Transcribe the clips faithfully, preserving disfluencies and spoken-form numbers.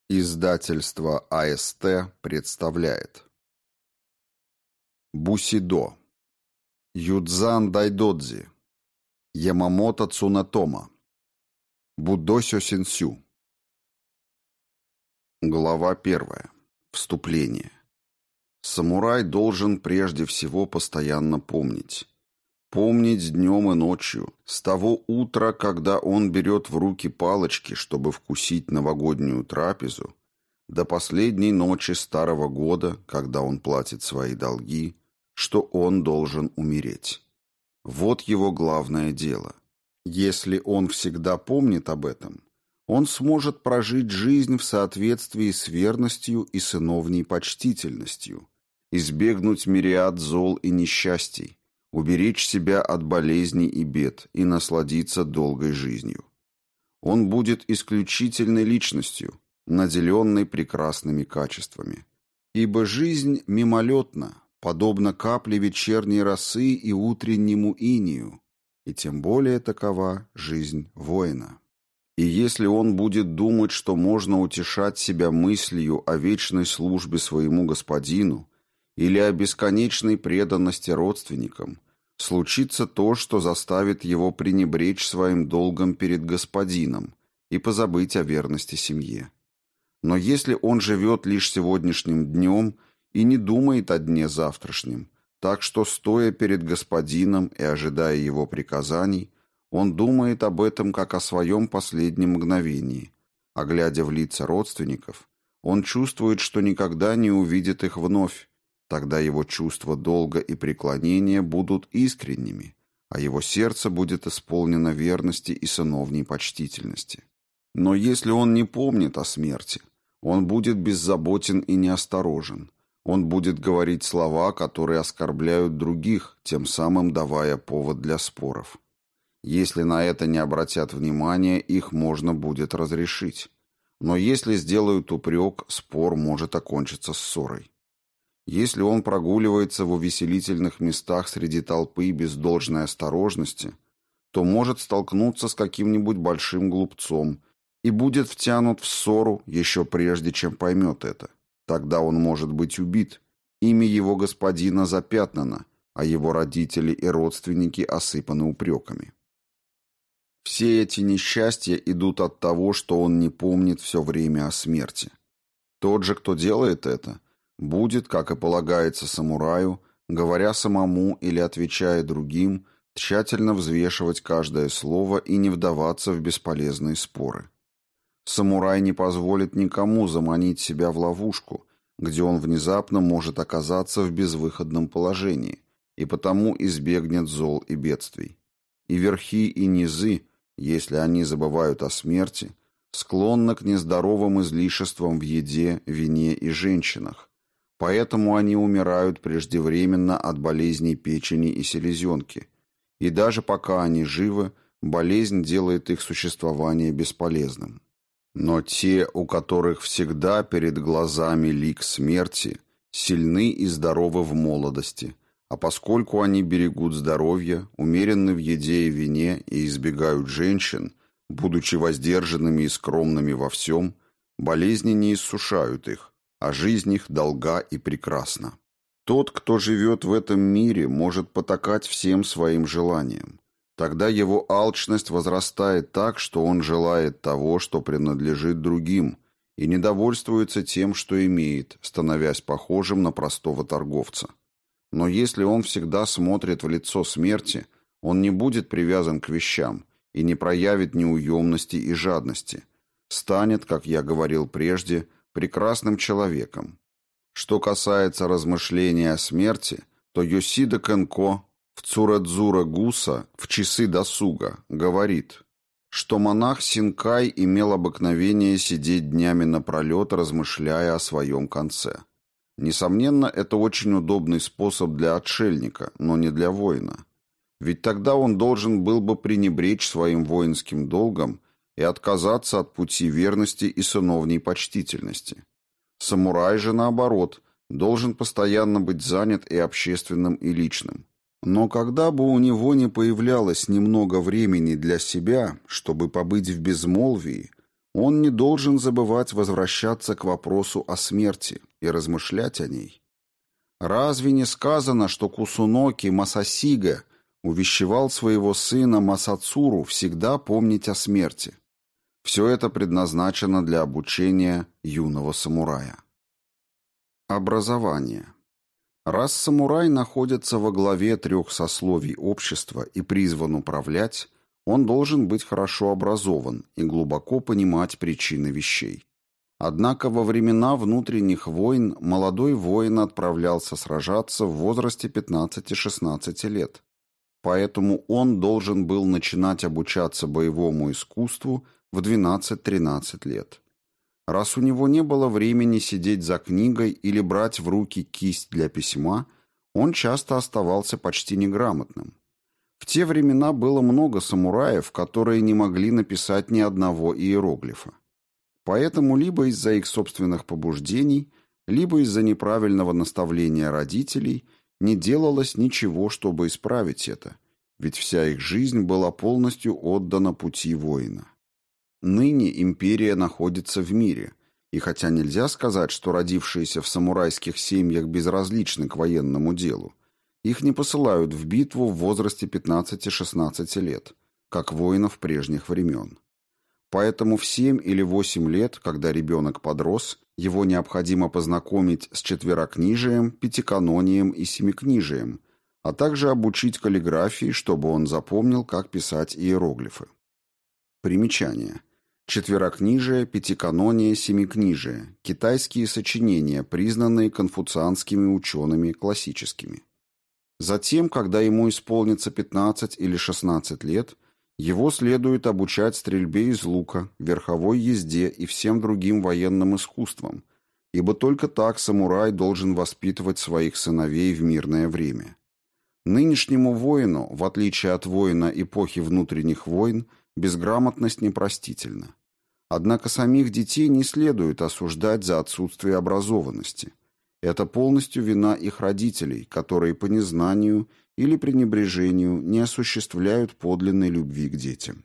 Издательство А Эс Тэ представляет Бусидо, Юдзан Дайдодзи, Ямамото Цунетома, Будосё Синсю. Глава первая. Вступление. Самурай должен прежде всего постоянно помнить. Помнить днем и ночью, с того утра, когда он берет в руки палочки, чтобы вкусить новогоднюю трапезу, до последней ночи старого года, когда он платит свои долги, что он должен умереть. Вот его главное дело. Если он всегда помнит об этом, он сможет прожить жизнь в соответствии с верностью и сыновней почтительностью, избегнуть мириад зол и несчастий, уберечь себя от болезней и бед и насладиться долгой жизнью. Он будет исключительной личностью, наделенной прекрасными качествами. Ибо жизнь мимолетна, подобно капле вечерней росы и утреннему инею, и тем более такова жизнь воина. И если он будет думать, что можно утешать себя мыслью о вечной службе своему господину или о бесконечной преданности родственникам, случится то, что заставит его пренебречь своим долгом перед господином и позабыть о верности семье. Но если он живет лишь сегодняшним днем и не думает о дне завтрашнем, так что, стоя перед господином и ожидая его приказаний, он думает об этом как о своем последнем мгновении, а глядя в лица родственников, он чувствует, что никогда не увидит их вновь. Тогда его чувства долга и преклонения будут искренними, а его сердце будет исполнено верности и сыновней почтительности. Но если он не помнит о смерти, он будет беззаботен и неосторожен. Он будет говорить слова, которые оскорбляют других, тем самым давая повод для споров. Если на это не обратят внимания, их можно будет разрешить. Но если сделают упрек, спор может окончиться ссорой. Если он прогуливается в увеселительных местах среди толпы без должной осторожности, то может столкнуться с каким-нибудь большим глупцом и будет втянут в ссору еще прежде, чем поймет это. Тогда он может быть убит, имя его господина запятнано, а его родители и родственники осыпаны упреками. Все эти несчастья идут от того, что он не помнит все время о смерти. Тот же, кто делает это, будет, как и полагается самураю, говоря самому или отвечая другим, тщательно взвешивать каждое слово и не вдаваться в бесполезные споры. Самурай не позволит никому заманить себя в ловушку, где он внезапно может оказаться в безвыходном положении, и потому избегнет зол и бедствий. И верхи, и низы, если они забывают о смерти, склонны к нездоровым излишествам в еде, вине и женщинах, поэтому они умирают преждевременно от болезней печени и селезенки, и даже пока они живы, болезнь делает их существование бесполезным. Но те, у которых всегда перед глазами лик смерти, сильны и здоровы в молодости, а поскольку они берегут здоровье, умеренны в еде и вине и избегают женщин, будучи воздержанными и скромными во всем, болезни не иссушают их, а жизнь их долга и прекрасна. Тот, кто живет в этом мире, может потакать всем своим желаниям. Тогда его алчность возрастает так, что он желает того, что принадлежит другим, и недовольствуется тем, что имеет, становясь похожим на простого торговца. Но если он всегда смотрит в лицо смерти, он не будет привязан к вещам и не проявит неуемности и жадности, станет, как я говорил прежде, прекрасным человеком. Что касается размышления о смерти, то Йосида Кенко в Цурадзура Гуса в часы досуга говорит, что монах Синкай имел обыкновение сидеть днями напролет, размышляя о своем конце. Несомненно, это очень удобный способ для отшельника, но не для воина. Ведь тогда он должен был бы пренебречь своим воинским долгом и отказаться от пути верности и сыновней почтительности. Самурай же, наоборот, должен постоянно быть занят и общественным, и личным. Но когда бы у него не появлялось немного времени для себя, чтобы побыть в безмолвии, Он не должен забывать возвращаться к вопросу о смерти и размышлять о ней. Разве не сказано, что Кусуноки Масасиге увещевал своего сына Масацуру всегда помнить о смерти? Все это предназначено для обучения юного самурая. Образование. Раз самурай находится во главе трех сословий общества и призван управлять, он должен быть хорошо образован и глубоко понимать причины вещей. Однако во времена внутренних войн молодой воин отправлялся сражаться в возрасте пятнадцати-шестнадцати лет. Поэтому он должен был начинать обучаться боевому искусству в двенадцать-тринадцать лет. Раз у него не было времени сидеть за книгой или брать в руки кисть для письма, он часто оставался почти неграмотным. В те времена было много самураев, которые не могли написать ни одного иероглифа. Поэтому либо из-за их собственных побуждений, либо из-за неправильного наставления родителей не делалось ничего, чтобы исправить это, ведь вся их жизнь была полностью отдана пути воина. Ныне империя находится в мире, и хотя нельзя сказать, что родившиеся в самурайских семьях безразличны к военному делу, их не посылают в битву в возрасте пятнадцати-шестнадцати лет, как воинов прежних времен. Поэтому в семь или восемь лет, когда ребенок подрос, его необходимо познакомить с четверокнижием, пятиканонием и семикнижием, а также обучить каллиграфии, чтобы он запомнил, как писать иероглифы. Примечание. Четверокнижие, пятиканония, семикнижие – китайские сочинения, признанные конфуцианскими учеными классическими. Затем, когда ему исполнится пятнадцать или шестнадцать лет, его следует обучать стрельбе из лука, верховой езде и всем другим военным искусствам, ибо только так самурай должен воспитывать своих сыновей в мирное время. Нынешнему воину, в отличие от воина эпохи внутренних войн, безграмотность непростительна. Однако самих детей не следует осуждать за отсутствие образованности. Это полностью вина их родителей, которые по незнанию или пренебрежению не осуществляют подлинной любви к детям.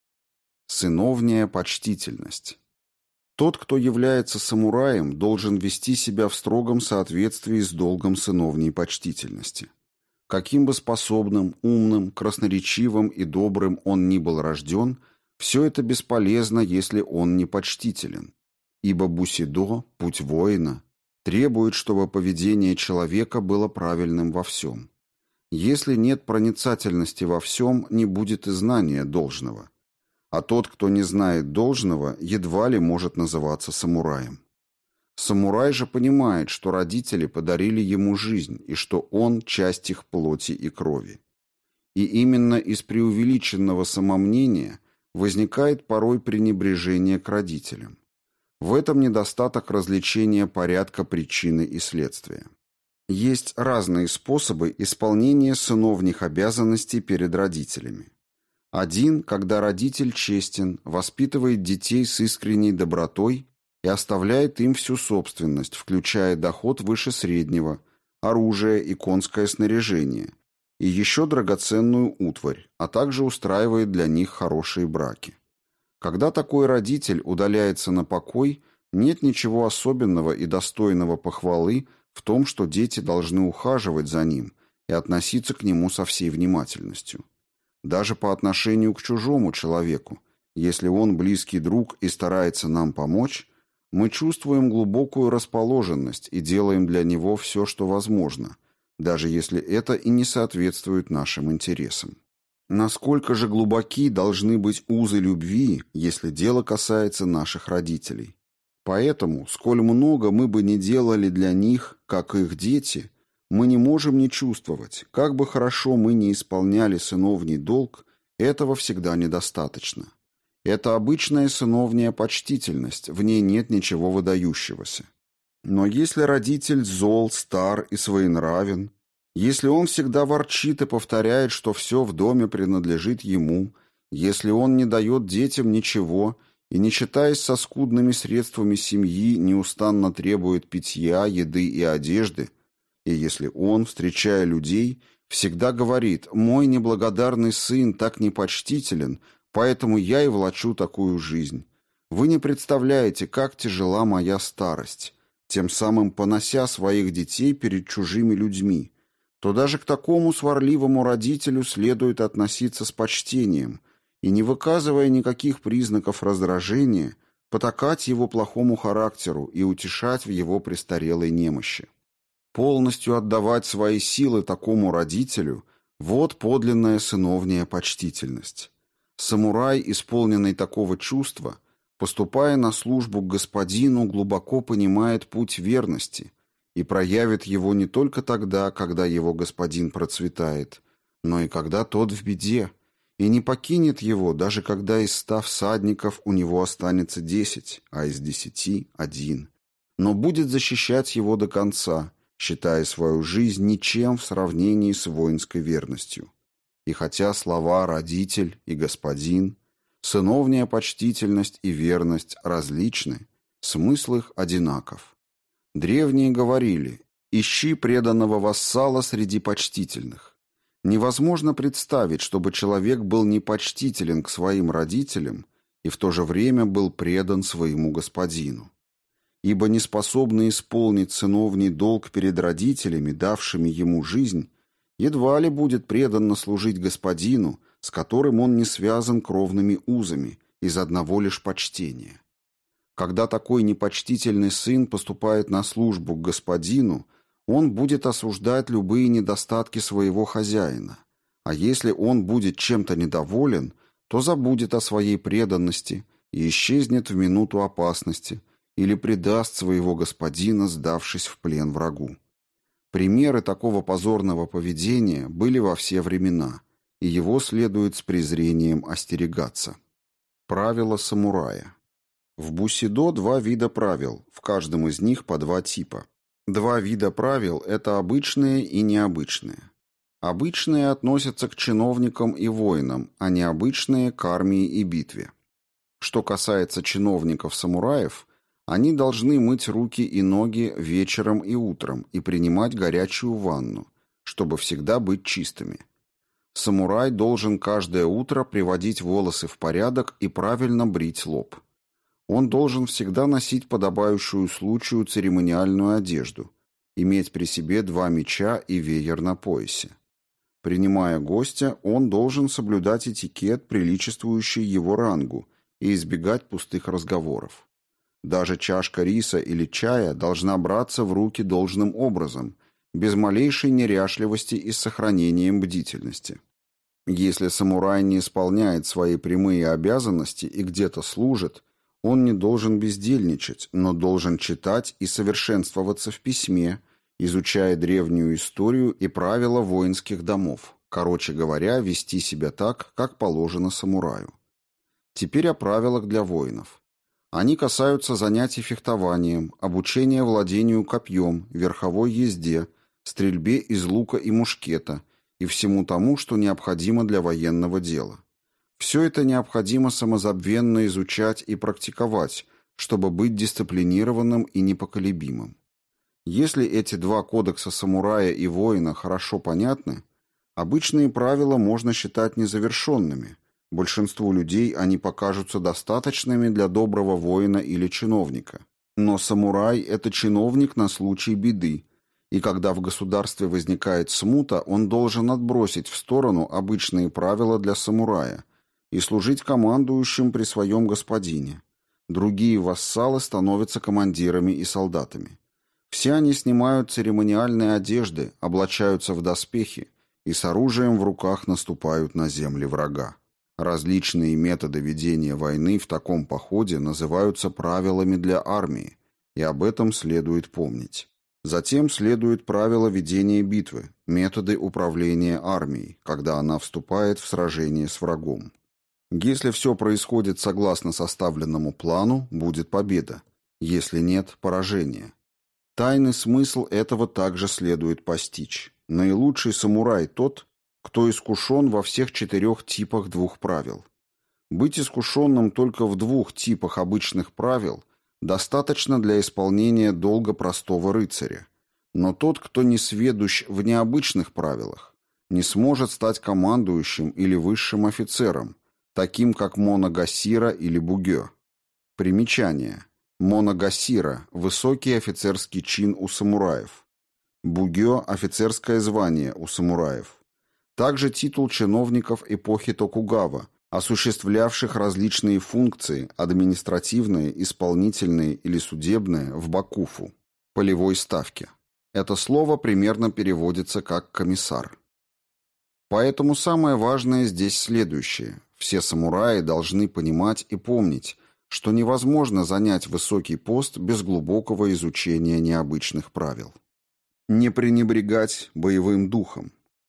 Сыновняя почтительность. Тот, кто является самураем, должен вести себя в строгом соответствии с долгом сыновней почтительности. Каким бы способным, умным, красноречивым и добрым он ни был рожден, все это бесполезно, если он не почтителен. Ибо бусидо, путь воина, требует, чтобы поведение человека было правильным во всем. Если нет проницательности во всем, не будет и знания должного. А тот, кто не знает должного, едва ли может называться самураем. Самурай же понимает, что родители подарили ему жизнь и что он – часть их плоти и крови. И именно из преувеличенного самомнения возникает порой пренебрежение к родителям. В этом недостаток развлечения порядка причины и следствия. Есть разные способы исполнения сыновних обязанностей перед родителями. Один, когда родитель честен, воспитывает детей с искренней добротой и оставляет им всю собственность, включая доход выше среднего, оружие и конское снаряжение, и еще драгоценную утварь, а также устраивает для них хорошие браки. Когда такой родитель удаляется на покой, нет ничего особенного и достойного похвалы в том, что дети должны ухаживать за ним и относиться к нему со всей внимательностью. Даже по отношению к чужому человеку, если он близкий друг и старается нам помочь, мы чувствуем глубокую расположенность и делаем для него все, что возможно, даже если это и не соответствует нашим интересам. Насколько же глубоки должны быть узы любви, если дело касается наших родителей? Поэтому, сколь много мы бы ни делали для них, как их дети, мы не можем не чувствовать, как бы хорошо мы ни исполняли сыновний долг, этого всегда недостаточно. Это обычная сыновняя почтительность, в ней нет ничего выдающегося. Но если родитель зол, стар и своенравен, если он всегда ворчит и повторяет, что все в доме принадлежит ему, если он не дает детям ничего и, не считаясь со скудными средствами семьи, неустанно требует питья, еды и одежды, и если он, встречая людей, всегда говорит «мой неблагодарный сын так непочтителен, поэтому я и влачу такую жизнь», Вы не представляете, как тяжела моя старость, тем самым понося своих детей перед чужими людьми, то даже к такому сварливому родителю следует относиться с почтением и, не выказывая никаких признаков раздражения, потакать его плохому характеру и утешать в его престарелой немощи. Полностью отдавать свои силы такому родителю – вот подлинная сыновняя почтительность. Самурай, исполненный такого чувства, поступая на службу к господину, глубоко понимает путь верности и проявит его не только тогда, когда его господин процветает, но и когда тот в беде, и не покинет его, даже когда из ста всадников у него останется десять, а из десяти – один, но будет защищать его до конца, считая свою жизнь ничем в сравнении с воинской верностью. И хотя слова «родитель» и «господин», сыновняя почтительность и верность различны, смысл их одинаков. Древние говорили: «Ищи преданного вассала среди почтительных». Невозможно представить, чтобы человек был непочтителен к своим родителям и в то же время был предан своему господину. Ибо неспособный исполнить сыновний долг перед родителями, давшими ему жизнь, едва ли будет преданно служить господину, с которым он не связан кровными узами, из одного лишь почтения. Когда такой непочтительный сын поступает на службу к господину, он будет осуждать любые недостатки своего хозяина, а если он будет чем-то недоволен, то забудет о своей преданности и исчезнет в минуту опасности или предаст своего господина, сдавшись в плен врагу. Примеры такого позорного поведения были во все времена, и его следует с презрением остерегаться. Правила самурая. В бусидо два вида правил, в каждом из них по два типа. Два вида правил – это обычные и необычные. Обычные относятся к чиновникам и воинам, а необычные – к армии и битве. Что касается чиновников-самураев, они должны мыть руки и ноги вечером и утром и принимать горячую ванну, чтобы всегда быть чистыми. Самурай должен каждое утро приводить волосы в порядок и правильно брить лоб. Он должен всегда носить подобающую случаю церемониальную одежду, иметь при себе два меча и веер на поясе. Принимая гостя, он должен соблюдать этикет, приличествующий его рангу, и избегать пустых разговоров. Даже чашка риса или чая должна браться в руки должным образом, без малейшей неряшливости и с сохранением бдительности. Если самурай не исполняет свои прямые обязанности и где-то служит, он не должен бездельничать, но должен читать и совершенствоваться в письме, изучая древнюю историю и правила воинских домов, короче говоря, вести себя так, как положено самураю. Теперь о правилах для воинов. Они касаются занятий фехтованием, обучения владению копьем, верховой езде, стрельбе из лука и мушкета и всему тому, что необходимо для военного дела. Все это необходимо самозабвенно изучать и практиковать, чтобы быть дисциплинированным и непоколебимым. Если эти два кодекса самурая и воина хорошо понятны, обычные правила можно считать незавершенными. Большинству людей они покажутся достаточными для доброго воина или чиновника. Но самурай – это чиновник на случай беды, и когда в государстве возникает смута, он должен отбросить в сторону обычные правила для самурая и служить командующим при своем господине. Другие вассалы становятся командирами и солдатами. Все они снимают церемониальные одежды, облачаются в доспехи и с оружием в руках наступают на земли врага. Различные методы ведения войны в таком походе называются правилами для армии, и об этом следует помнить. Затем следуют правила ведения битвы, методы управления армией, когда она вступает в сражение с врагом. Если все происходит согласно составленному плану, будет победа. Если нет – поражение. Тайный смысл этого также следует постичь. Наилучший самурай тот, кто искушен во всех четырех типах двух правил. Быть искушенным только в двух типах обычных правил достаточно для исполнения долга простого рыцаря. Но тот, кто не сведущ в необычных правилах, не сможет стать командующим или высшим офицером, таким как Моногасира или Бугё. Примечание. Моногасира – высокий офицерский чин у самураев. Бугё – офицерское звание у самураев. Также титул чиновников эпохи Токугава, осуществлявших различные функции, административные, исполнительные или судебные, в бакуфу, полевой ставке. Это слово примерно переводится как «комиссар». Поэтому самое важное здесь следующее. Все самураи должны понимать и помнить, что невозможно занять высокий пост без глубокого изучения необычных правил. Не пренебрегать боевым духом.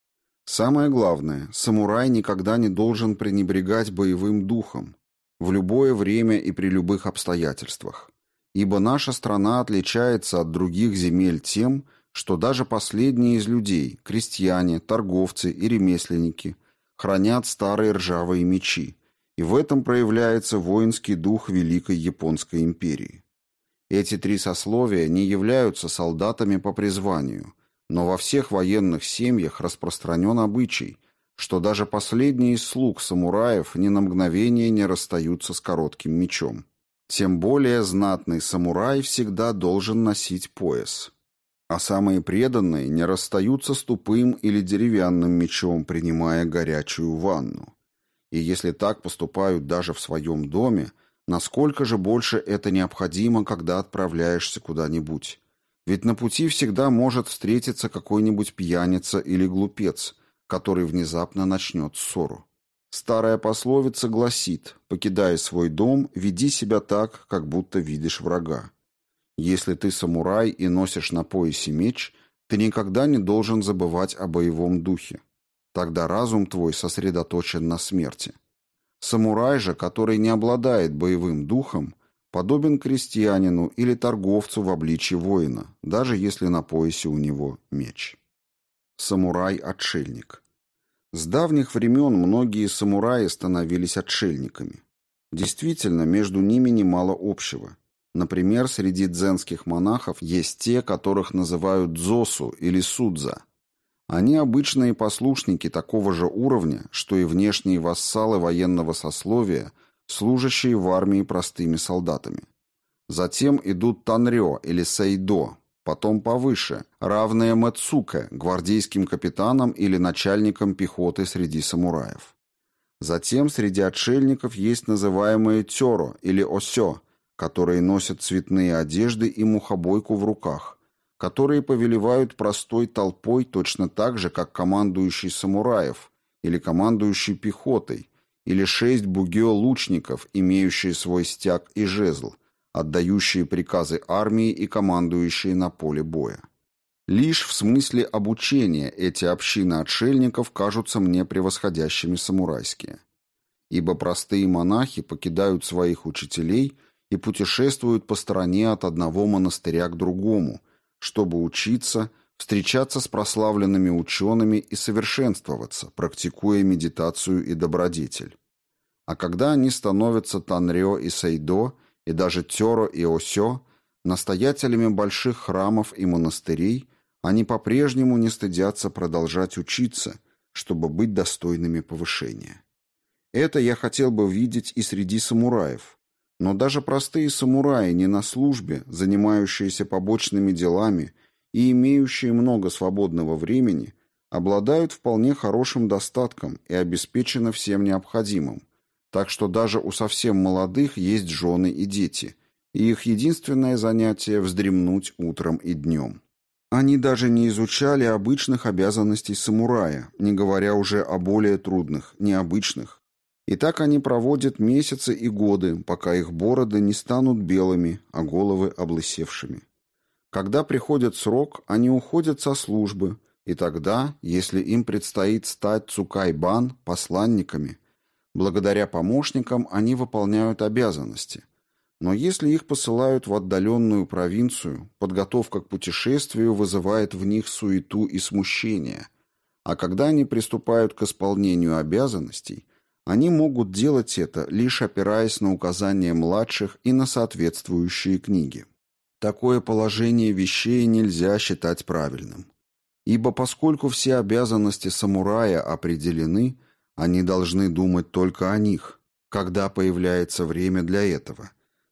Самое главное, самурай никогда не должен пренебрегать боевым духом в любое время и при любых обстоятельствах, ибо наша страна отличается от других земель тем, что даже последние из людей, крестьяне, торговцы и ремесленники, хранят старые ржавые мечи, и в этом проявляется воинский дух Великой Японской империи. Эти три сословия не являются солдатами по призванию, но во всех военных семьях распространен обычай, что даже последние из слуг самураев ни на мгновение не расстаются с коротким мечом. Тем более знатный самурай всегда должен носить пояс. А самые преданные не расстаются с тупым или деревянным мечом, принимая горячую ванну. И если так поступают даже в своем доме, насколько же больше это необходимо, когда отправляешься куда-нибудь? Ведь на пути всегда может встретиться какой-нибудь пьяница или глупец, который внезапно начнет ссору. Старая пословица гласит: «Покидая свой дом, веди себя так, как будто видишь врага». Если ты самурай и носишь на поясе меч, ты никогда не должен забывать о боевом духе. Тогда разум твой сосредоточен на смерти. Самурай же, который не обладает боевым духом, подобен крестьянину или торговцу в обличье воина, даже если на поясе у него меч. Самурай-отшельник. С давних времен многие самураи становились отшельниками. Действительно, между ними немало общего. Например, среди дзенских монахов есть те, которых называют дзосу или судза. Они обычные послушники такого же уровня, что и внешние вассалы военного сословия, служащие в армии простыми солдатами. Затем идут танрё или сейдо, потом повыше, равные мэцуке, гвардейским капитанам или начальникам пехоты среди самураев. Затем среди отшельников есть называемые тёро или осё, которые носят цветные одежды и мухобойку в руках, которые повелевают простой толпой точно так же, как командующий самураев или командующий пехотой, или шесть бугё-лучников, имеющие свой стяг и жезл, отдающие приказы армии и командующие на поле боя. Лишь в смысле обучения эти общины отшельников кажутся мне превосходящими самурайские. Ибо простые монахи покидают своих учителей и путешествуют по стране от одного монастыря к другому, чтобы учиться, встречаться с прославленными учеными и совершенствоваться, практикуя медитацию и добродетель. А когда они становятся танрё и сейдо, и даже тёро и осё, настоятелями больших храмов и монастырей, они по-прежнему не стыдятся продолжать учиться, чтобы быть достойными повышения. Это я хотел бы видеть и среди самураев. Но даже простые самураи не на службе, занимающиеся побочными делами и имеющие много свободного времени, обладают вполне хорошим достатком и обеспечены всем необходимым, так что даже у совсем молодых есть жены и дети, и их единственное занятие – вздремнуть утром и днем. Они даже не изучали обычных обязанностей самурая, не говоря уже о более трудных, необычных. И так они проводят месяцы и годы, пока их бороды не станут белыми, а головы облысевшими. Когда приходит срок, они уходят со службы, и тогда, если им предстоит стать цукайбан, посланниками, благодаря помощникам они выполняют обязанности. Но если их посылают в отдаленную провинцию, подготовка к путешествию вызывает в них суету и смущение, а когда они приступают к исполнению обязанностей, они могут делать это, лишь опираясь на указания младших и на соответствующие книги. Такое положение вещей нельзя считать правильным. Ибо поскольку все обязанности самурая определены, они должны думать только о них, когда появляется время для этого,